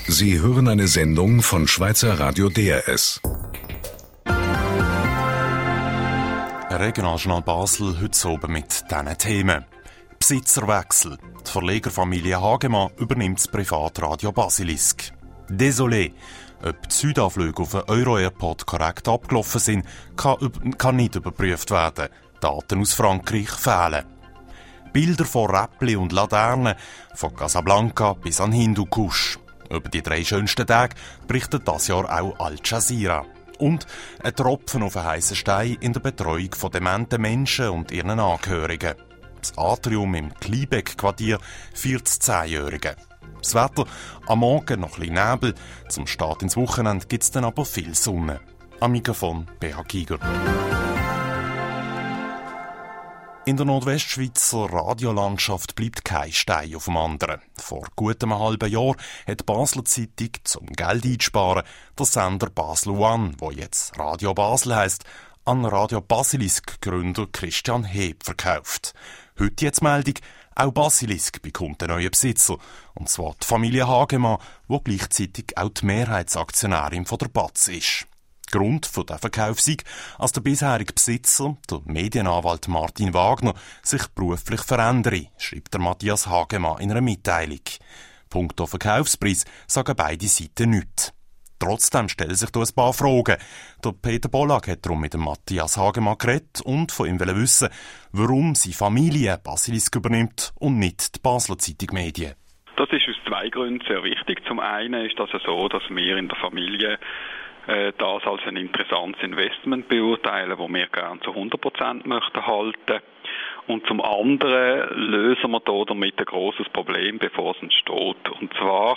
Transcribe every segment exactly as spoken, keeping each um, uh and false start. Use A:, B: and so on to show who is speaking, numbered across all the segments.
A: Sie hören eine Sendung von Schweizer Radio D R S.
B: Regionaljournal Basel heute oben mit diesen Themen. Besitzerwechsel. Die Verlegerfamilie Hagemann übernimmt das Privatradio Basilisk. Désolé. Ob die Südanflüge auf den Euro-Airport korrekt abgelaufen sind, kann, kann nicht überprüft werden. Daten aus Frankreich fehlen. Bilder von Räppli und Laternen, von Casablanca bis an Hindukusch. Über die drei schönsten Tage berichtet das Jahr auch Al Jazeera. Und ein Tropfen auf einen heissen Stein in der Betreuung von dementen Menschen und ihren Angehörigen. Das Atrium im Kliebeck-Quartier feiert das Zehnjährige. Das Wetter, am Morgen noch ein bisschen Nebel, zum Start ins Wochenende gibt es dann aber viel Sonne. Am Mikrofon B H Giger. In der Nordwestschweizer Radiolandschaft bleibt kein Stein auf dem anderen. Vor gut einem halben Jahr hat die Basler Zeitung zum Geld einzusparen den Sender Basel One, der jetzt Radio Basel heisst, an Radio Basilisk-Gründer Christian Heb verkauft. Heute jetzt Meldung, auch Basilisk bekommt einen neuen Besitzer, und zwar die Familie Hagemann, die gleichzeitig auch die Mehrheitsaktionärin von der Batz ist. Grund für den Verkauf sei, als der bisherige Besitzer, der Medienanwalt Martin Wagner, sich beruflich verändere, schreibt der Matthias Hagemann in einer Mitteilung. Punkto Verkaufspreis sagen beide Seiten nichts. Trotzdem stellen sich da ein paar Fragen. Der Peter Bollag hat darum mit dem Matthias Hagemann geredet und von ihm wissen, warum seine Familie Basilisk übernimmt und nicht die Basler Zeitung Medien.
C: Das ist aus zwei Gründen sehr wichtig. Zum einen ist das so, dass wir in der Familie äh, das als ein interessantes Investment beurteilen, das wir gerne zu hundert Prozent möchten halten. Und zum anderen lösen wir hier damit ein grosses Problem, bevor es entsteht. Und zwar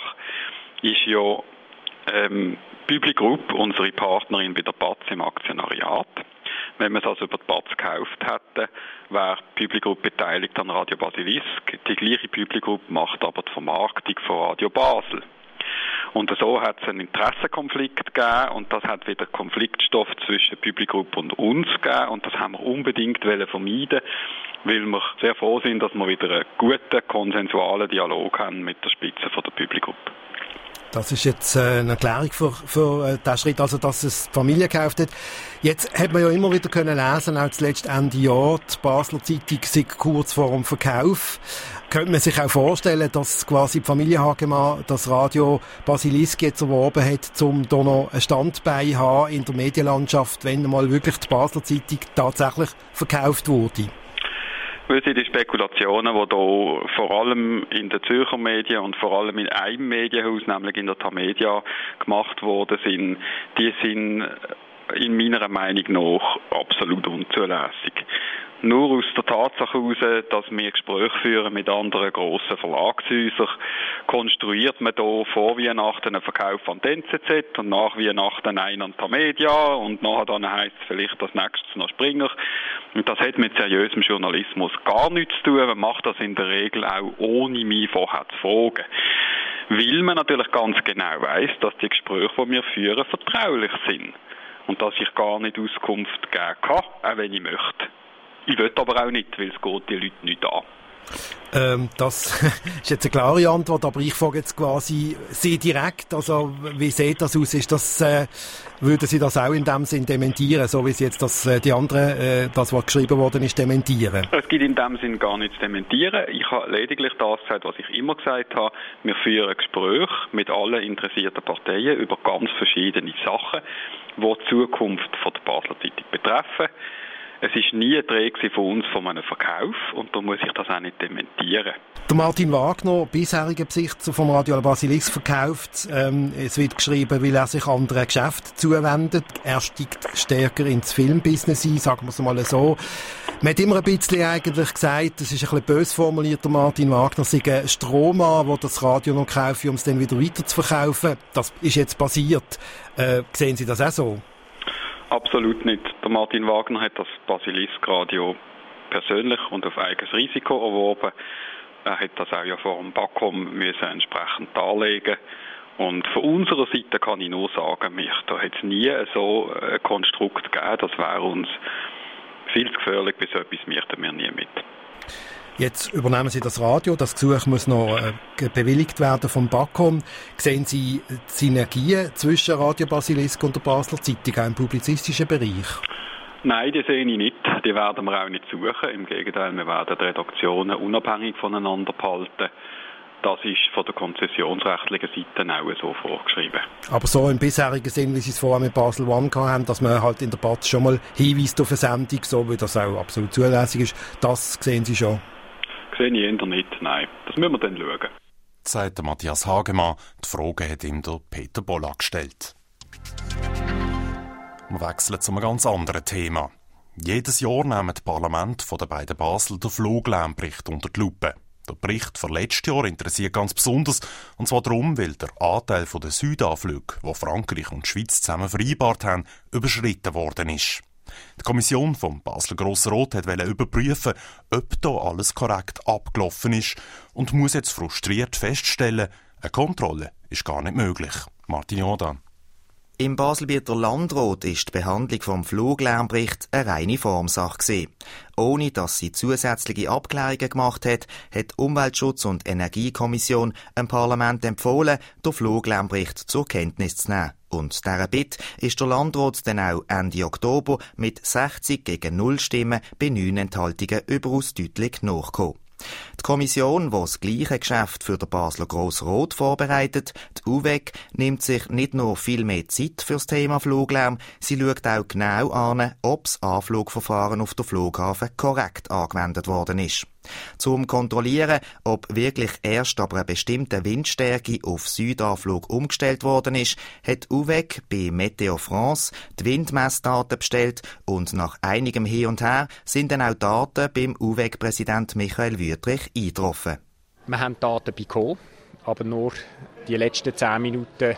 C: ist ja Ähm, Publigroup, unsere Partnerin bei der Batz im Aktionariat. Wenn wir es also über die Batz gekauft hätten, wäre Publigroup beteiligt an Radio Basilisk. Die gleiche Publigroup macht aber die Vermarktung von Radio Basel. Und so hat es einen Interessenkonflikt gegeben und das hat wieder Konfliktstoff zwischen Publigroup und uns gegeben und das haben wir unbedingt vermeiden, weil wir sehr froh sind, dass wir wieder einen guten, konsensualen Dialog haben mit der Spitze von der Publigroup.
D: Das ist jetzt äh, eine Erklärung für, für äh, den Schritt, also dass es die Familie gekauft hat. Jetzt hat man ja immer wieder können lesen, auch zuletzt Ende Jahr, die Basler Zeitung sei kurz vor dem Verkauf. Könnte man sich auch vorstellen, dass quasi die Familie Hagemann das Radio Basilisk jetzt erworben hat, um da noch ein Standbein haben in der Medienlandschaft, wenn mal wirklich die Basler Zeitung tatsächlich verkauft wurde?
C: Weil sie die Spekulationen, die hier vor allem in den Zürcher Medien und vor allem in einem Medienhaus, nämlich in der Tamedia, gemacht worden sind, die sind in meiner Meinung nach absolut unzulässig. Nur aus der Tatsache heraus, dass wir Gespräche führen mit anderen grossen Verlagshäusern, konstruiert man hier vor Weihnachten einen Verkauf an die N Z Z und nach Weihnachten einen an die Tamedia und nachher dann heisst es vielleicht das nächste noch Springer. Und das hat mit seriösem Journalismus gar nichts zu tun. Man macht das in der Regel auch ohne mich vorher zu fragen. Weil man natürlich ganz genau weiss, dass die Gespräche, die wir führen, vertraulich sind. Und dass ich gar nicht Auskunft geben kann, auch wenn ich möchte. Ich will aber auch nicht, weil es geht die Leute nicht an.
D: Ähm, das ist jetzt eine klare Antwort, aber ich frage jetzt quasi Sie direkt, also wie sieht das aus? Ist das, äh, würden Sie das auch in dem Sinn dementieren, so wie Sie jetzt das, äh, die anderen, äh, das, was geschrieben worden ist, dementieren?
C: Es gibt in dem Sinn gar nichts zu dementieren. Ich habe lediglich das gesagt, was ich immer gesagt habe. Wir führen Gespräche mit allen interessierten Parteien über ganz verschiedene Sachen, die die Zukunft von der Basler Zeitung betreffen. Es war nie die Rede von uns von einem Verkauf und da muss ich das auch nicht dementieren.
D: Der Martin Wagner, bisheriger Besitzer vom Radio Basilisk, verkauft. Ähm, es wird geschrieben, weil er sich anderen Geschäften zuwendet. Er steigt stärker ins Filmbusiness ein, sagen wir es mal so. Man hat immer ein bisschen eigentlich gesagt, das ist ein bisschen böse formuliert, der Martin Wagner, sei ein Strohmann, der das Radio noch kauft, um es dann wieder weiter zu verkaufen. Das ist jetzt passiert. Äh, sehen Sie das auch so?
C: Absolut nicht. Der Martin Wagner hat das Basilisk-Radio persönlich und auf eigenes Risiko erworben. Er hat das auch ja vor dem BAKOM müssen entsprechend darlegen. Und von unserer Seite kann ich nur sagen, mich, da hat es nie so ein Konstrukt gegeben, das wäre uns viel zu gefährlich, bis so etwas möchten wir nie mit.
D: Jetzt übernehmen Sie das Radio. Das Gesuch muss noch äh, bewilligt werden vom BAKOM. Sehen Sie Synergien zwischen Radio Basilisk und der Basler Zeitung auch im publizistischen Bereich?
C: Nein, die sehe ich nicht. Die werden wir auch nicht suchen. Im Gegenteil, wir werden die Redaktionen unabhängig voneinander behalten. Das ist von der konzessionsrechtlichen Seite auch so vorgeschrieben. Aber
D: so im bisherigen Sinn, wie Sie es vorher mit Basel One haben, dass man halt in der Batz schon mal hinweist auf eine Sendung, so wie das auch absolut zulässig ist, das sehen Sie schon?
C: Sehe ich eher nicht, nein. Das müssen wir dann schauen.
B: Sagt Matthias Hagemann. Die Frage hat ihm der Peter Bolla gestellt. Wir wechseln zu einem ganz anderen Thema. Jedes Jahr nehmen die Parlamente der beiden Basel den Fluglärmbericht unter die Lupe. Der Bericht für letztes Jahr interessiert ganz besonders, und zwar darum, weil der Anteil der Südanflüge, die Frankreich und die Schweiz zusammen vereinbart haben, überschritten worden ist. Die Kommission vom Basler Grossen Rat wollte überprüfen, ob da alles korrekt abgelaufen ist und muss jetzt frustriert feststellen, eine Kontrolle ist gar nicht möglich. Martin Jordan.
E: Im Baselbieter Landrat ist die Behandlung vom Fluglärmbericht eine reine Formsache gewesen. Ohne dass sie zusätzliche Abklärungen gemacht hat, hat die Umweltschutz- und Energiekommission dem Parlament empfohlen, den Fluglärmbericht zur Kenntnis zu nehmen. Und dieser Bitte ist der Landrat dann auch Ende Oktober mit sechzig gegen null Stimmen bei neun Enthaltungen überaus deutlich nachgekommen. Die Kommission, die das gleiche Geschäft für den Basler Grossen Rat vorbereitet, die U W E C, nimmt sich nicht nur viel mehr Zeit für das Thema Fluglärm, sie schaut auch genau an, ob das Anflugverfahren auf den Flughafen korrekt angewendet worden ist. Zum Kontrollieren, ob wirklich erst ab einer bestimmten Windstärke auf Südanflug umgestellt worden ist, hat U W E C bei Meteo France die Windmessdaten bestellt und nach einigem Hin und Her sind dann auch Daten beim U W E C-Präsident Michael Wüthrich eingetroffen.
F: Wir haben Daten bekommen, aber nur die letzten zehn Minuten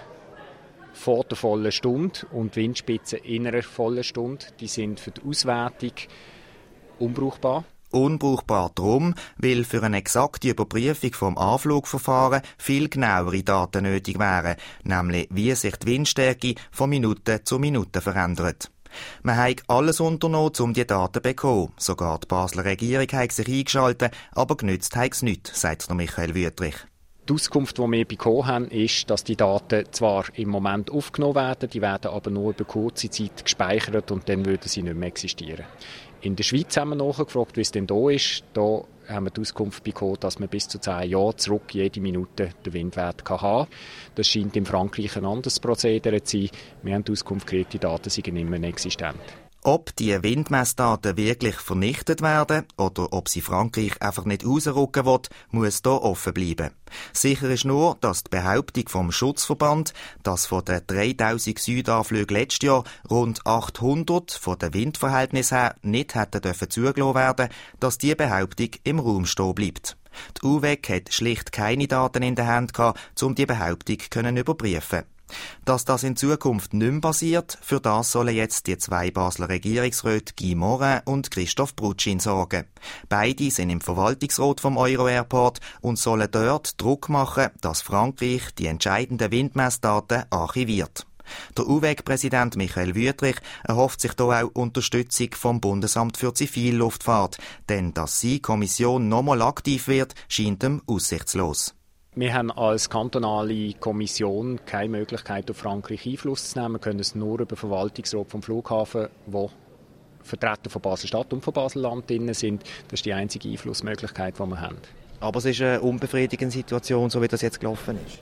F: vor der vollen Stunde und die Windspitzen in einer vollen Stunde, die sind für die Auswertung unbrauchbar.
E: Unbrauchbar darum, weil für eine exakte Überprüfung vom Anflugverfahren viel genauere Daten nötig wären, nämlich wie sich die Windstärke von Minute zu Minute verändert. Man hat alles unternommen, um die Daten zu bekommen. Sogar die Basler Regierung hat sich eingeschaltet, aber genützt hat es nichts, sagt der Michael Wüthrich.
F: Die Auskunft, die wir bekommen haben, ist, dass die Daten zwar im Moment aufgenommen werden, die werden aber nur über kurze Zeit gespeichert und dann würden sie nicht mehr existieren. In der Schweiz haben wir nachgefragt, wie es denn da ist. Da haben wir die Auskunft bekommen, dass man bis zu zehn Jahren zurück jede Minute den Windwert haben kann. Das scheint in Frankreich ein anderes Prozedere zu sein. Wir haben die Auskunft gekriegt, die Daten sind nicht mehr existent.
E: Ob die Windmessdaten wirklich vernichtet werden oder ob sie Frankreich einfach nicht rausrücken will, muss hier offen bleiben. Sicher ist nur, dass die Behauptung vom Schutzverband, dass von den dreitausend Südanflügen letztes Jahr rund achthundert von den Windverhältnissen her nicht hätten dürfen zugelassen werden, dass diese Behauptung im Raum stehen bleibt. Die U W E C hat schlicht keine Daten in der Hand gehabt, um die Behauptung zu überprüfen. Dass das in Zukunft nicht mehr passiert, für das sollen jetzt die zwei Basler Regierungsräte Guy Morin und Christoph Brutschin sorgen. Beide sind im Verwaltungsrat vom Euro Airport und sollen dort Druck machen, dass Frankreich die entscheidenden Windmessdaten archiviert. Der U W E C-Präsident Michael Wüthrich erhofft sich hier auch Unterstützung vom Bundesamt für Zivilluftfahrt, denn dass die Kommission nochmal aktiv wird, scheint ihm aussichtslos.
F: Wir haben als kantonale Kommission keine Möglichkeit, auf Frankreich Einfluss zu nehmen. Wir können es nur über den Verwaltungsrat vom Flughafen, wo Vertreter von Basel-Stadt und von Basel-Land drin sind. Das ist die einzige Einflussmöglichkeit, die wir haben.
E: Aber es ist eine unbefriedigende Situation, so wie das jetzt gelaufen ist?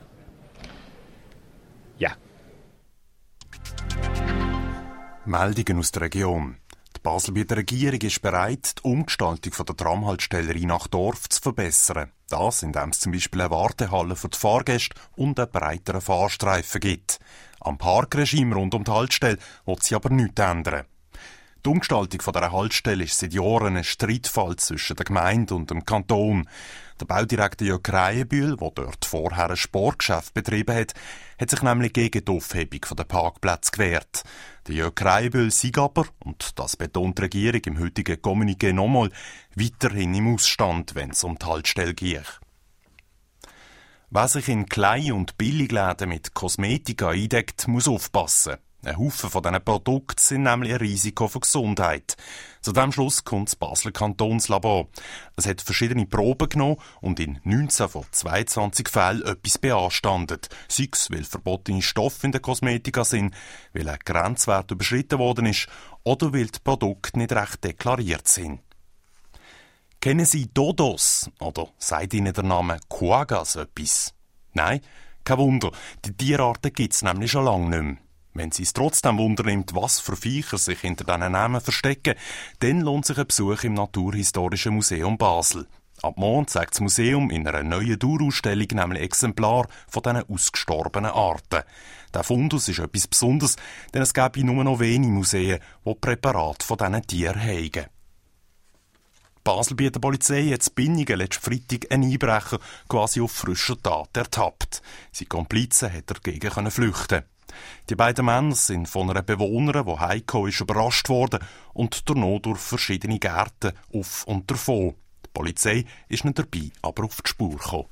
F: Ja.
B: Meldungen aus der Region. Die Baselbieter Regierung ist bereit, die Umgestaltung der Tramhaltestelle Rheinachdorf zu verbessern. Das, indem es zum Beispiel eine Wartehalle für die Fahrgäste und einen breiteren Fahrstreifen gibt. Am Parkregime rund um die Haltestelle will sie aber nichts ändern. Die Umgestaltung dieser Haltestelle ist seit Jahren ein Streitfall zwischen der Gemeinde und dem Kanton. Der Baudirektor Jörg Kreienbühl, der dort vorher ein Sportgeschäft betrieben hat, hat sich nämlich gegen die Aufhebung der Parkplätze gewehrt. Der Jörg Kreienbühl sei aber, und das betont die Regierung im heutigen Kommuniqué nochmal, weiterhin im Ausstand, wenn es um die Haltestelle geht. Wer sich in Klein- und Billigläden mit Kosmetika eindeckt, muss aufpassen. Ein Haufen von diesen Produkten sind nämlich ein Risiko für die Gesundheit. Zu diesem Schluss kommt das Basler Kantonslabor. Es hat verschiedene Proben genommen und in neunzehn von zweiundzwanzig Fällen etwas beanstandet. Sei es, weil verbotene Stoffe in der Kosmetika sind, weil ein Grenzwert überschritten worden ist oder weil die Produkte nicht recht deklariert sind. Kennen Sie Dodos oder sagt Ihnen der Name Quaggas etwas? Nein, kein Wunder, die Tierarten gibt es nämlich schon lange nicht mehr. Wenn Sie es trotzdem wundernimmt, was für Viecher sich hinter diesen Namen verstecken, dann lohnt sich ein Besuch im Naturhistorischen Museum Basel. Ab morgen zeigt das Museum in einer neuen Dauerausstellung nämlich Exemplare von diesen ausgestorbenen Arten. Der Fundus ist etwas Besonderes, denn es gäbe nur noch wenige Museen, die Präparate von diesen Tieren haben. Die Baselbieter Polizei hat in Binningen letzten Freitag einen Einbrecher quasi auf frischer Tat ertappt. Seine Komplizen hat dagegen flüchten. Die beiden Männer sind von einer Bewohnerin, die heimgekommen ist, überrascht worden und danach durch verschiedene Gärten auf und davon. Die Polizei ist nicht dabei, aber auf die Spur gekommen.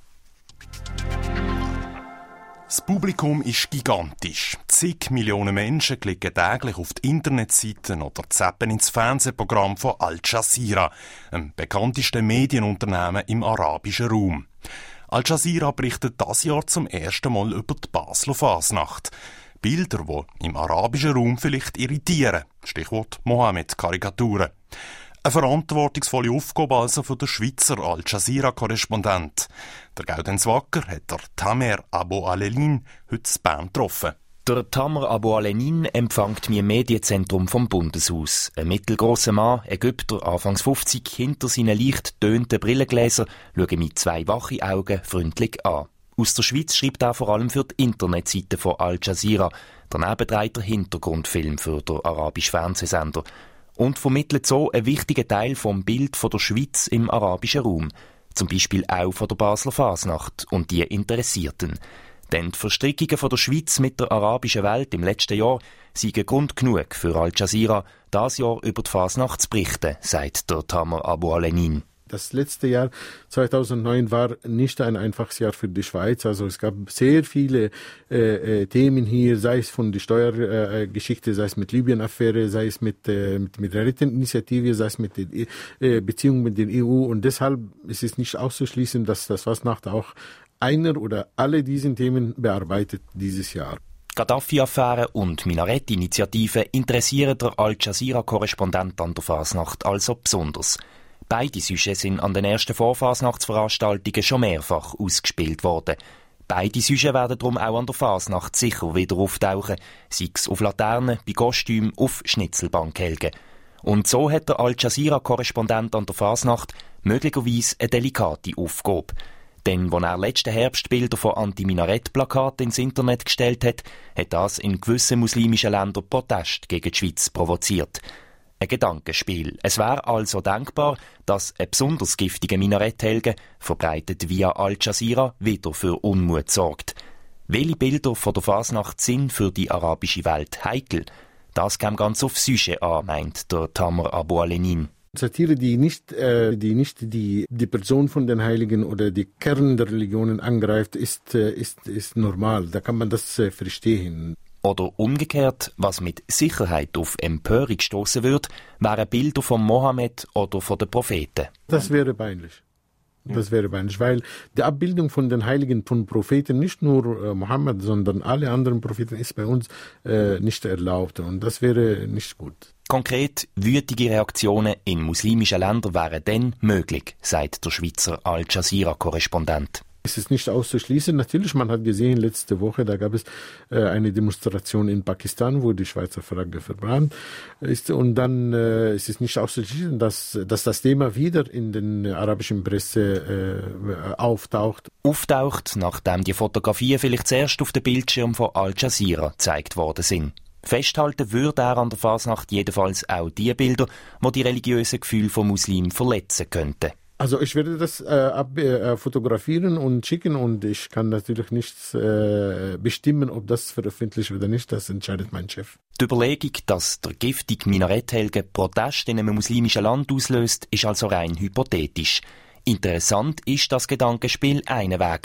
B: Das Publikum ist gigantisch. Zig Millionen Menschen klicken täglich auf die Internetseiten oder zappen ins Fernsehprogramm von Al Jazeera, dem bekanntesten Medienunternehmen im arabischen Raum. Al Jazeera berichtet dieses Jahr zum ersten Mal über die Basler Fasnacht. Bilder, die im arabischen Raum vielleicht irritieren. Stichwort Mohammed-Karikaturen. Eine verantwortungsvolle Aufgabe also für den Schweizer Al Jazeera-Korrespondent. Der Gaudenz Wacker hat der Tamer Abu Alenin heute in Bern getroffen.
G: Der Tamer Abu Alenin empfängt mich im Medienzentrum vom Bundeshaus. Ein mittelgrosser Mann, Ägypter, Anfangs fünfzig, hinter seinen leicht tönten Brillengläsern, schaut mich zwei wache Augen freundlich an. Aus der Schweiz schreibt er vor allem für die Internetseite von Al Jazeera. Daneben dreht er Hintergrundfilm für den arabischen Fernsehsender. Und vermittelt so einen wichtigen Teil vom Bild von der Schweiz im arabischen Raum. Zum Beispiel auch von der Basler Fasnacht und die Interessierten. Denn die Verstrickungen von der Schweiz mit der arabischen Welt im letzten Jahr seien Grund genug für Al Jazeera, dieses Jahr über die Fasnacht zu berichten, sagt der Tamer Abu Alenin.
H: Das letzte Jahr, zweitausendneun, war nicht ein einfaches Jahr für die Schweiz. Also es gab sehr viele äh, Themen hier, sei es von der Steuergeschichte, äh, sei es mit Libyen-Affäre, sei es mit, äh, mit, mit der Renteninitiative, sei es mit den äh, Beziehungen mit der E U. Und deshalb ist es nicht auszuschließen, dass das Fasnacht auch einer oder alle diesen Themen bearbeitet dieses Jahr.
G: Gaddafi-Affäre und Minarett-Initiative interessieren der Al Jazeera-Korrespondent an der Fasnacht also besonders. Beide Sujets sind an den ersten Vorfasnachtsveranstaltungen schon mehrfach ausgespielt worden. Beide Sujets werden darum auch an der Fasnacht sicher wieder auftauchen, sei es auf Laternen, bei Kostümen, auf Schnitzelbankhelgen. Und so hat der Al Jazeera-Korrespondent an der Fasnacht möglicherweise eine delikate Aufgabe. Denn als er letzten Herbst Bilder von Anti-Minarett-Plakaten ins Internet gestellt hat, hat das in gewissen muslimischen Ländern Protest gegen die Schweiz provoziert. Ein Gedankenspiel. Es wäre also denkbar, dass ein besonders giftiger Minaretthelge, verbreitet via Al Jazeera, wieder für Unmut sorgt. Welche Bilder von der Fasnacht sind für die arabische Welt heikel? Das käme ganz auf Sujet an, meint der Tamer Abu Alenin.
H: Satire, die nicht, äh, die, nicht die, die Person von den Heiligen oder die Kern der Religionen angreift, ist, äh, ist, ist normal. Da kann man das äh, verstehen.
G: Oder umgekehrt, was mit Sicherheit auf Empörung stoßen würde, wären Bilder von Mohammed oder von den Propheten.
H: Das wäre peinlich. Das wäre peinlich, weil die Abbildung von den Heiligen, von Propheten, nicht nur äh, Mohammed, sondern alle anderen Propheten, ist bei uns äh, nicht erlaubt. Und das wäre nicht gut.
G: Konkret, wütige Reaktionen in muslimischen Ländern wären dann möglich, sagt der Schweizer Al Jazeera-Korrespondent.
H: Es ist nicht auszuschließen. Natürlich, man hat gesehen, letzte Woche, da gab es äh, eine Demonstration in Pakistan, wo die Schweizer Flagge verbrannt ist. Und dann äh, ist es nicht auszuschließen, dass, dass das Thema wieder in den arabischen Presse äh, auftaucht.
G: Auftaucht, nachdem die Fotografien vielleicht zuerst auf dem Bildschirm von Al Jazeera gezeigt worden sind. Festhalten würde er an der Fasnacht jedenfalls auch die Bilder, die die religiösen Gefühle von Muslimen verletzen könnten.
H: Also ich werde das äh, ab, äh, fotografieren und schicken und ich kann natürlich nicht äh, bestimmen, ob das veröffentlicht wird oder nicht. Das entscheidet mein Chef.
G: Die Überlegung, dass der giftige Minaretthelge Protest in einem muslimischen Land auslöst, ist also rein hypothetisch. Interessant ist das Gedankenspiel einen Weg.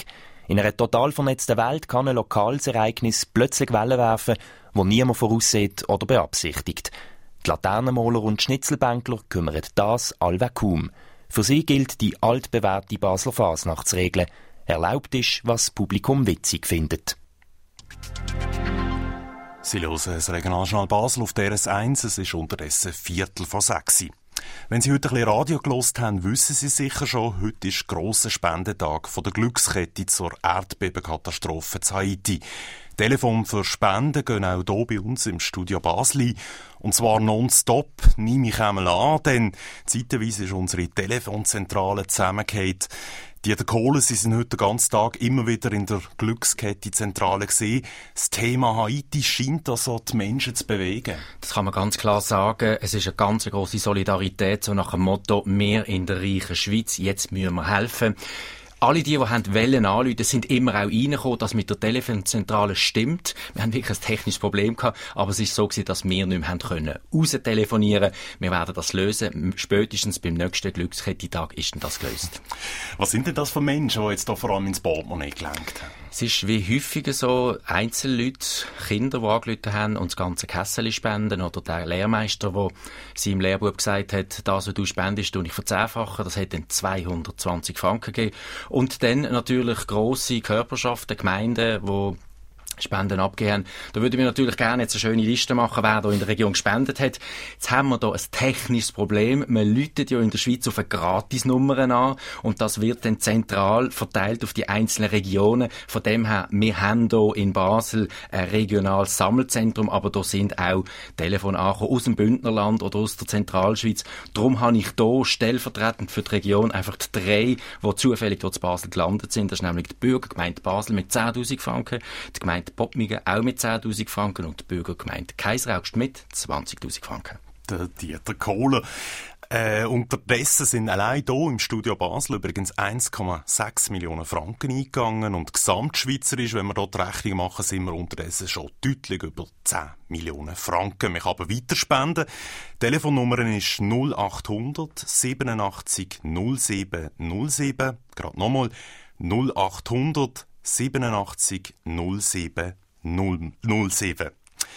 G: In einer total vernetzten Welt kann ein lokales Ereignis plötzlich Wellen werfen, die niemand voraussieht oder beabsichtigt. Die Laternenmaler und Schnitzelbänkler kümmern das allweg kaum. Für sie gilt die altbewährte Basler Fasnachtsregel. Erlaubt ist, was das Publikum witzig findet.
B: Sie hören das Regionaljournal Basel auf D R S eins. Es ist unterdessen Viertel vor sechs. Wenn Sie heute ein bisschen Radio gehört haben, wissen Sie sicher schon, heute ist grosser Spendetag von der Glückskette zur Erdbebenkatastrophe in Haiti. Telefon für Spenden gehen auch hier bei uns im Studio Basel ein. Und zwar nonstop, nehme ich einmal an, denn zeitweise ist unsere Telefonzentrale zusammengefallen. Die der Kohlen, sie sind heute den ganzen Tag immer wieder in der Glückskette-Zentrale gesehen. Das Thema Haiti scheint also die Menschen zu bewegen.
I: Das kann man ganz klar sagen. Es ist eine ganz grosse Solidarität, so nach dem Motto, wir in der reichen Schweiz, jetzt müssen wir helfen. Alle die, die Wellen anrufen, sind immer auch reingekommen, dass mit der Telefonzentrale stimmt. Wir haben wirklich ein technisches Problem gehabt, aber es ist so gewesen, dass wir nicht mehr haben können raus telefonieren. Wir werden das lösen. Spätestens beim nächsten Glückskette-Tag ist denn das gelöst.
B: Was sind denn das für Menschen, die jetzt da vor allem ins Portemonnaie gelenkt haben?
I: Es ist wie häufiger so, Einzelleute, Kinder, die angerufen haben und das ganze Kässeli spenden, oder der Lehrmeister, der seinem Lehrbuch gesagt hat, das, was du spendest, tue ich verzehnfachen. Das hat dann zweihundertzwanzig Franken gegeben. Und dann natürlich grosse Körperschaften, Gemeinden, die Spenden abgeben. Da würde ich natürlich gerne jetzt eine schöne Liste machen, wer da in der Region gespendet hat. Jetzt haben wir da ein technisches Problem. Man läutet ja in der Schweiz auf eine Gratisnummer an und das wird dann zentral verteilt auf die einzelnen Regionen. Von dem her, wir haben hier in Basel ein regionales Sammelzentrum, aber da sind auch Telefone angekommen aus dem Bündnerland oder aus der Zentralschweiz. Darum habe ich hier stellvertretend für die Region einfach die drei, die zufällig dort in Basel gelandet sind. Das ist nämlich die Bürgergemeinde Basel mit zehntausend Franken, die Gemeinde Poppmigen auch mit zehntausend Franken und die Bürgergemeinde Kaiseraugst mit zwanzigtausend Franken.
B: Der Dieter Kohler. Äh, unterdessen sind allein hier im Studio Basel übrigens eins Komma sechs Millionen Franken eingegangen und gesamtschweizerisch, wenn wir dort die Rechnung machen, sind wir unterdessen schon deutlich über zehn Millionen Franken. Man kann aber weiter spenden. Die Telefonnummer ist null achthundert siebenundachtzig null sieben null sieben. Gerade nochmal null achthundert siebenundachtzig null sieben null sieben.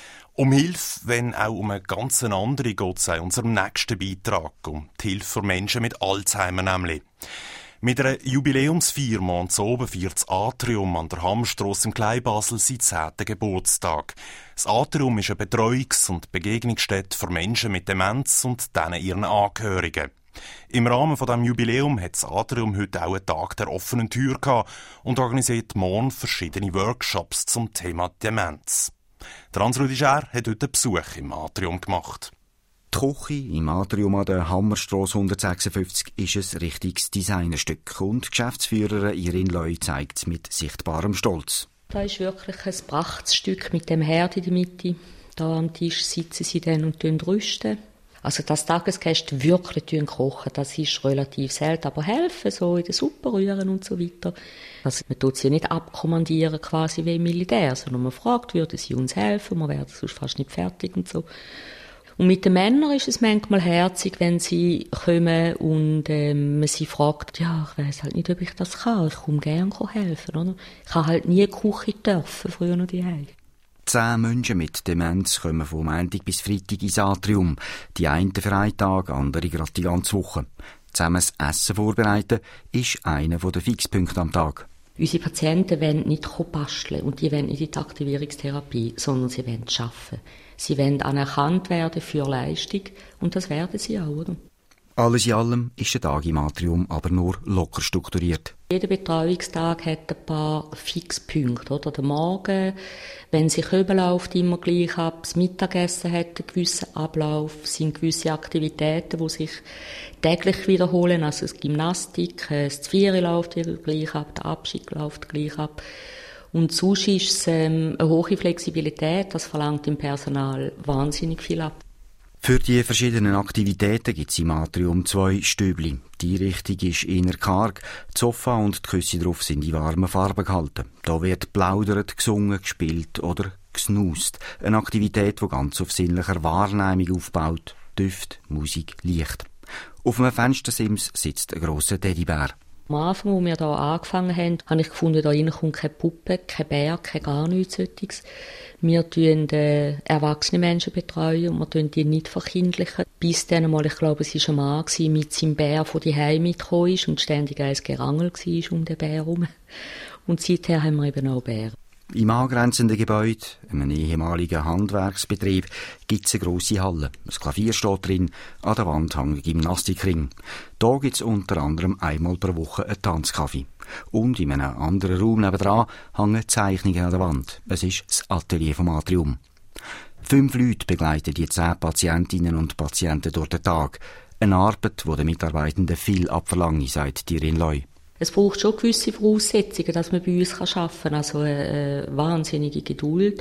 B: Um Hilfe, wenn auch um eine ganz andere, geht es in unserem nächsten Beitrag, um die Hilfe für Menschen mit Alzheimer nämlich. Mit einer Jubiläumsfeier und oben feiert das Atrium an der Hammerstrasse im Kleinbasel seinen zehnten Geburtstag. Das Atrium ist eine Betreuungs- und Begegnungsstätte für Menschen mit Demenz und denen ihren Angehörigen. Im Rahmen von diesem Jubiläum hat das Atrium heute auch einen Tag der offenen Tür gehabt und organisiert morgen verschiedene Workshops zum Thema Demenz. Der Hans-Rudi Schär hat heute einen Besuch im Atrium gemacht.
J: Die Küche im Atrium an der Hammerstrasse hundertsechsundfünfzig ist ein richtiges Designerstück und die Geschäftsführerin Irin Leu zeigt es mit sichtbarem Stolz.
K: Das ist wirklich ein Prachtstück mit dem Herd in der Mitte. Da am Tisch sitzen sie dann und rüsten. Also, dass Tagesgäste wirklich kochen, das ist relativ selten. Aber helfen, so in der Suppe rühren und so weiter. Also, man tut sie nicht abkommandieren, quasi wie im Militär, sondern man fragt, würden sie uns helfen, wir werden sonst fast nicht fertig und so. Und mit den Männern ist es manchmal herzig, wenn sie kommen und ähm, man sie fragt, ja, ich weiss halt nicht, ob ich das kann, ich komme gerne helfen, oder? Ich habe halt nie Küche dürfen, früher noch daheim.
J: Zehn Menschen mit Demenz kommen von Montag bis Freitag ins Atrium. Die einen für einen Tag, andere gerade die ganze Woche. Zusammen das Essen vorbereiten ist einer der Fixpunkte am Tag.
K: Unsere Patienten wollen nicht basteln und die wollen nicht in die Aktivierungstherapie, sondern sie wollen arbeiten. Sie wollen anerkannt werden für Leistung und das werden sie auch, oder?
J: Alles in allem ist der Tag im Atrium aber nur locker strukturiert.
K: Jeder Betreuungstag hat ein paar Fixpunkte, oder? Der Morgen, wenn sich Köbel läuft, immer gleich ab. Das Mittagessen hat einen gewissen Ablauf, es sind gewisse Aktivitäten, die sich täglich wiederholen. Also das Gymnastik, das Zvieri läuft wieder gleich ab, der Abschied läuft gleich ab. Und sonst ist es ähm, eine hohe Flexibilität, das verlangt im Personal wahnsinnig viel ab.
J: Für die verschiedenen Aktivitäten gibt es im Atrium zwei Stübli. Die Einrichtung ist eher karg, das Sofa und die Küsse drauf sind in warmen Farben gehalten. Da wird plaudert, gesungen, gespielt oder gesnust. Eine Aktivität, die ganz auf sinnlicher Wahrnehmung aufbaut. Düft, Musik, Licht. Auf einem Fenstersims sitzt ein grosser Teddybär.
K: Am Anfang, als wir hier angefangen haben, habe ich gefunden, da rein kommt keine Puppe, kein Bär, kein gar nichts solches. Wir betreuen äh, erwachsene Menschen betreuen und wir betreuen die nicht verkindlichen. Bis dann mal, ich glaube, es war ein Mann gewesen, mit seinem Bär von die Heim mitgekommen ist und ständig ein Gerangel war um den Bär herum. Und seither haben wir eben auch Bären.
J: Im angrenzenden Gebäude, einem ehemaligen Handwerksbetrieb, gibt es eine grosse Halle. Ein Klavier steht drin, an der Wand hängt ein Gymnastikring. Da gibt es unter anderem einmal pro Woche einen Tanzkaffee. Und in einem anderen Raum nebenan hängen Zeichnungen an der Wand. Es ist das Atelier vom Atrium. Fünf Leute begleiten die zehn Patientinnen und Patienten durch den Tag. Eine Arbeit, die den Mitarbeitenden viel abverlangt, sagt Irin Leu.
K: Es braucht schon gewisse Voraussetzungen, dass man bei uns arbeiten kann. Also eine wahnsinnige Geduld,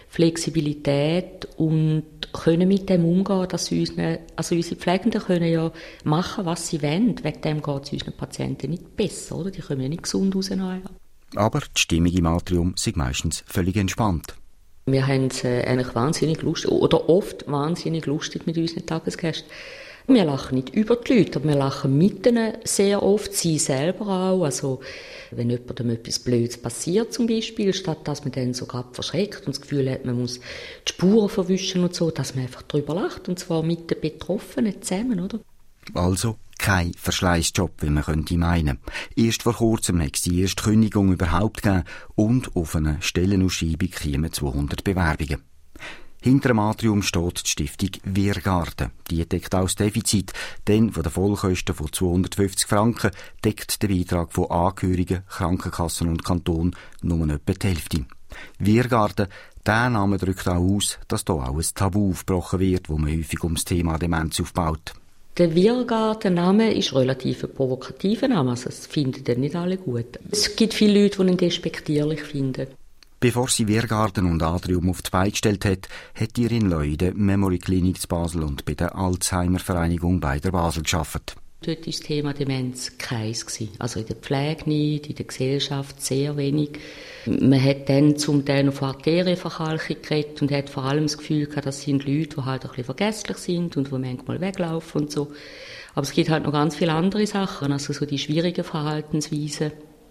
K: Flexibilität und können mit dem umgehen, dass unsere, also unsere Pflegenden können ja machen, was sie wollen. Wegen dem geht es unseren Patienten nicht besser, oder? Die kommen ja nicht gesund raus.
J: Aber die Stimmung im Atrium ist meistens völlig entspannt.
K: Wir haben es äh, eigentlich wahnsinnig lustig, oder oft wahnsinnig lustig mit unseren Tagesgästen. Wir lachen nicht über die Leute, aber wir lachen mit ihnen sehr oft, sie selber auch. Also, wenn jemandem etwas Blödes passiert zum Beispiel, statt dass man dann so gerade verschreckt und das Gefühl hat, man muss die Spuren verwischen und so, dass man einfach drüber lacht, und zwar mit den Betroffenen zusammen, oder?
J: Also kein Verschleißjob, wie man könnte meinen. Erst vor kurzem hat es die erste Kündigung überhaupt gegeben und auf eine Stellenausschreibung kamen zweihundert Bewerbungen. Hinter dem Atrium steht die Stiftung Wehrgarten. Die deckt auch das Defizit, denn von den Vollkosten von zweihundertfünfzig Franken deckt der Beitrag von Angehörigen, Krankenkassen und Kanton nur etwa die Hälfte. Wehrgarten, der Name drückt auch aus, dass hier auch ein Tabu aufgebrochen wird, wo man häufig um das Thema Demenz aufbaut.
K: Der Wehrgarten-Name ist relativ ein provokativer Name, also das finden dann nicht alle gut. Es gibt viele Leute, die ihn despektierlich finden.
J: Bevor sie Wehrgarten und Atrium auf die Beine gestellt hat, hat Irin Leu in der Memory Clinic zu Basel und bei der Alzheimer-Vereinigung bei der Basel gearbeitet.
K: Dort war das Thema Demenz keins. Also in der Pflege nicht, in der Gesellschaft sehr wenig. Man hat dann zum Teil auf Arterienverkalkung geredet und hat vor allem das Gefühl gehabt, das sind Leute, die halt ein bisschen vergesslich sind und die manchmal weglaufen und so. Aber es gibt halt noch ganz viele andere Sachen, also so die schwierigen Verhaltensweisen,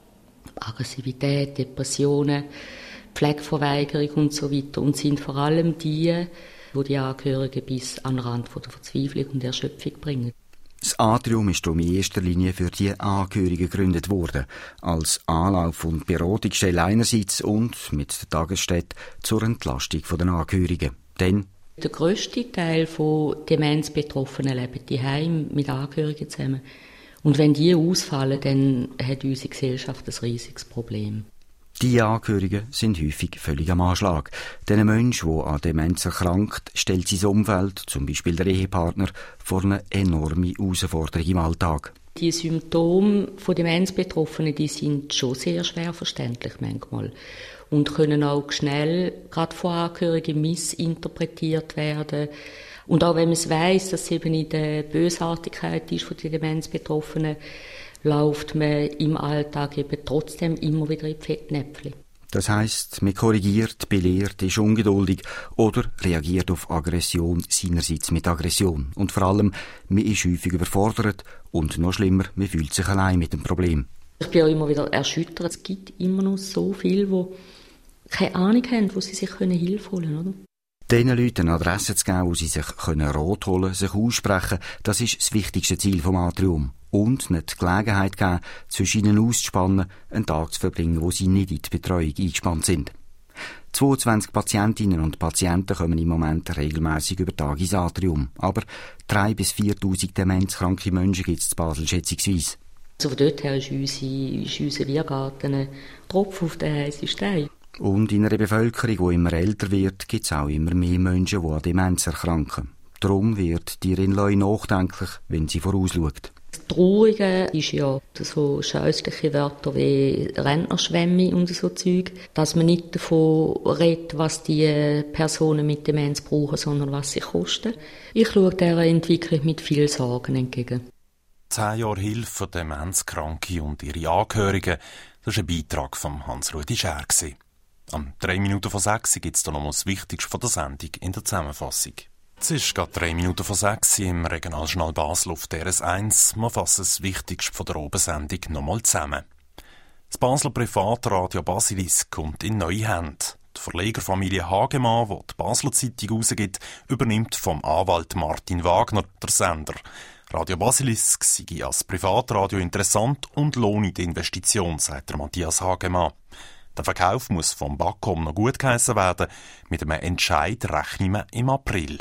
K: Aggressivität, Depressionen, Pflegeverweigerung und so weiter, und sind vor allem die, die die Angehörigen bis an den Rand von der Verzweiflung und Erschöpfung bringen.
J: Das Atrium ist darum in erster Linie für die Angehörigen gegründet worden, als Anlauf- und Beratungsstelle einerseits und mit der Tagesstätte zur Entlastung der Angehörigen. Denn
K: der grösste Teil von Demenzbetroffenen lebt daheim mit Angehörigen zusammen. Und wenn die ausfallen, dann hat unsere Gesellschaft ein riesiges Problem.
J: Die Angehörigen sind häufig völlig am Anschlag. Den Mensch, der an Demenz erkrankt, stellt sein Umfeld, zum Beispiel der Ehepartner, vor eine enorme Herausforderung im Alltag.
K: Die Symptome von Demenzbetroffenen, die sind schon sehr schwer verständlich manchmal und können auch schnell, gerade von Angehörigen, missinterpretiert werden. Und auch wenn man es weiss, dass es eben in der Bösartigkeit ist von den Demenzbetroffenen, läuft man im Alltag eben trotzdem immer wieder in die Fettnäpfchen.
J: Das heisst, man korrigiert, belehrt, ist ungeduldig oder reagiert auf Aggression seinerseits mit Aggression. Und vor allem, man ist häufig überfordert und noch schlimmer, man fühlt sich allein mit dem Problem.
K: Ich bin auch immer wieder erschüttert. Es gibt immer noch so viele, die keine Ahnung haben, wo sie sich Hilfe holen können, oder?
J: Diesen Leuten eine Adresse zu geben, wo sie sich Rat holen können, sich aussprechen, das ist das wichtigste Ziel vom Atrium. Und nicht die Gelegenheit geben, zwischen ihnen auszuspannen, einen Tag zu verbringen, wo sie nicht in die Betreuung eingespannt sind. zweiundzwanzig Patientinnen und Patienten kommen im Moment regelmässig über Tag ins Atrium. Aber dreitausend bis viertausend demenzkranke Menschen gibt es in Basel schätzungsweise.
K: Also von dort her ist, unsere, ist unser Wehrgarten ein Tropfen auf den heißen Stein.
J: Und in einer Bevölkerung, die immer älter wird, gibt es auch immer mehr Menschen, die an Demenz erkranken. Darum wird die Irin Leu nachdenklich, wenn sie vorausschaut.
K: Das Traurige ist ja so scheußliche Wörter wie Rentnerschwemme und so Zeug, dass man nicht davon redet, was die Personen mit Demenz brauchen, sondern was sie kosten. Ich schaue dieser Entwicklung mit viel Sorgen entgegen.
B: Zehn Jahre Hilfe für Demenzkranke und ihre Angehörigen, das war ein Beitrag von Hans-Rudi Schär. Am drei Minuten vor sechs gibt es noch mal das Wichtigste von der Sendung in der Zusammenfassung. Es ist gerade drei Minuten vor sechs im Regionaljournal Basel auf D R S eins. Wir fassen das Wichtigste von der Obersendung nochmal zusammen. Das Basler Privatradio Basilisk kommt in neue Hände. Die Verlegerfamilie Hagemann, die die Basler Zeitung herausgibt, übernimmt vom Anwalt Martin Wagner der Sender. Radio Basilisk sei als Privatradio interessant und lohne die Investition, sagt der Matthias Hagemann. Der Verkauf muss vom BAKOM noch gutgeheissen werden. Mit einem Entscheid rechnen wir im April.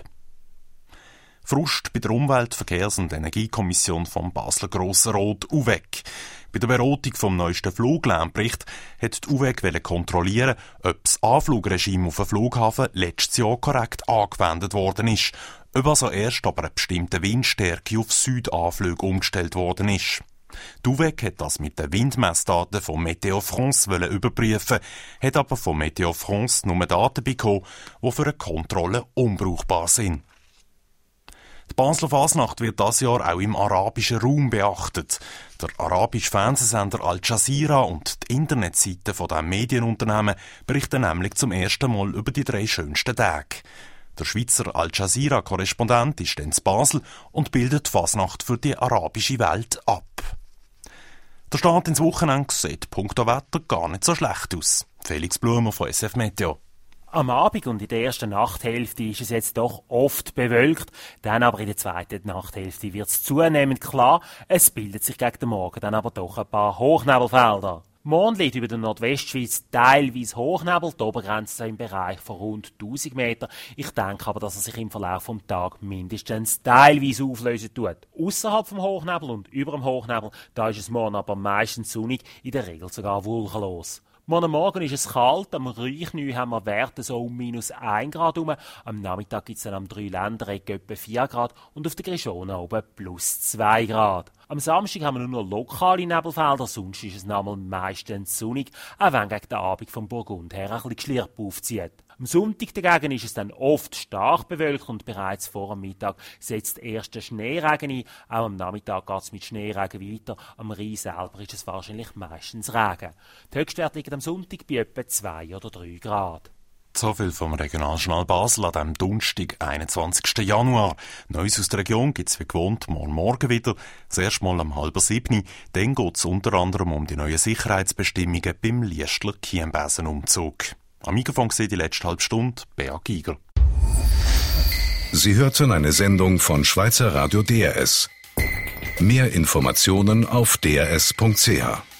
B: Frust bei der Umwelt-, Verkehrs- und Energiekommission vom Basler Grossen Rot U W E C. Bei der Beratung vom neuesten Fluglärmbericht hat die U W E C kontrollieren, ob das Anflugregime auf dem Flughafen letztes Jahr korrekt angewendet worden ist, ob also erst aber eine bestimmte Windstärke auf Südanflüge umgestellt worden ist. Die U W E C hat das mit den Windmessdaten von Météo France überprüfen, hat aber von Météo France nur Daten bekommen, die für eine Kontrolle unbrauchbar sind. Die Basler Fasnacht wird dieses Jahr auch im arabischen Raum beachtet. Der arabische Fernsehsender Al Jazeera und die Internetseite von diesem Medienunternehmen berichten nämlich zum ersten Mal über die drei schönsten Tage. Der Schweizer Al Jazeera-Korrespondent ist dann in Basel und bildet die Fasnacht für die arabische Welt ab. Der Start ins Wochenende sieht punkto Wetter gar nicht so schlecht aus. Felix Blumer von S F Meteo.
L: Am Abend und in der ersten Nachthälfte ist es jetzt doch oft bewölkt, dann aber in der zweiten Nachthälfte wird es zunehmend klar. Es bildet sich gegen den Morgen dann aber doch ein paar Hochnebelfelder. Morgen liegt über der Nordwestschweiz teilweise Hochnebel, die Obergrenze im Bereich von rund tausend Meter. Ich denke aber, dass er sich im Verlauf des Tages mindestens teilweise auflösen tut. Ausserhalb vom Hochnebel und über dem Hochnebel, da ist es morgen aber meistens sonnig, in der Regel sogar wolkenlos. Morgen Morgen ist es kalt, am Reichneu haben wir Werte so um minus ein Grad rum. Am Nachmittag gibt es dann am Dreiländereck etwa vier Grad und auf der Grishona oben plus zwei Grad. Am Samstag haben wir nur noch lokale Nebelfelder, sonst ist es nochmal meistens sonnig, auch wenn gegen den Abend vom Burgund her ein bisschen Geschlirp aufzieht. Am Sonntag dagegen ist es dann oft stark bewölkt und bereits vor dem Mittag setzt der erste Schneeregen ein. Auch am Nachmittag geht es mit Schneeregen weiter. Am Rhein selber ist es wahrscheinlich meistens Regen. Die Höchstwerte liegen am Sonntag bei etwa zwei oder drei Grad.
B: So viel vom Regionaljournal Basel an diesem Donnerstag, einundzwanzigsten Januar. Neues aus der Region gibt es wie gewohnt morgen Morgen wieder. Zuerst mal um halb sieben. Dann geht es unter anderem um die neuen Sicherheitsbestimmungen beim Liestler-Chiembasen-Umzug. Am Mikrofon gesehen die letzte halbe Stunde, Bea Giger.
A: Sie hörten eine Sendung von Schweizer Radio D R S. Mehr Informationen auf d r s punkt c h.